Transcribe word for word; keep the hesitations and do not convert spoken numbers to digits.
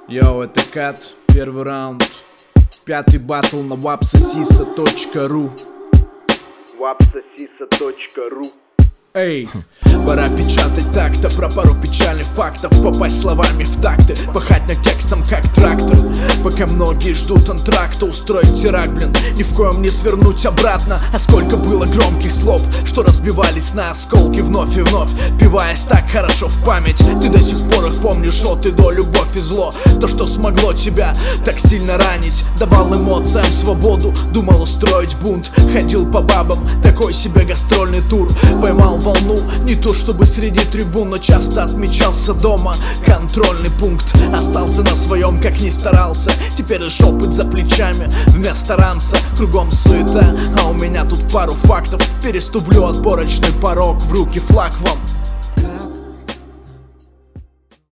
Йоу, это Кат, первый раунд. Пятый батл на вапсосиса точка ру. вапсосиса точка ру. Эй, пора печатать так-то про пару печальных фактов, попасть словами в такты, пахать над текстом как трактор. Пока многие ждут антракта, устроить теракт, блин, ни в коем не свернуть обратно. А сколько было громких слов, что разбивались на осколки вновь и вновь, впиваясь так хорошо в память. Ты до сих пор их помнишь от и до, любовь и зло. То, что смогло тебя так сильно ранить, давал эмоциям свободу, думал устроить бунт. Ходил по бабам, такой себе гастрольный тур. Поймал волну, не то чтобы среди трибун, но часто отмечался дома. Контрольный пункт, остался на своем, как ни старался. Теперь лишь опыт за плечами вместо ранца. Кругом суета, а у меня тут пару фактов. Переступлю отборочный порог, в руки флаг вам.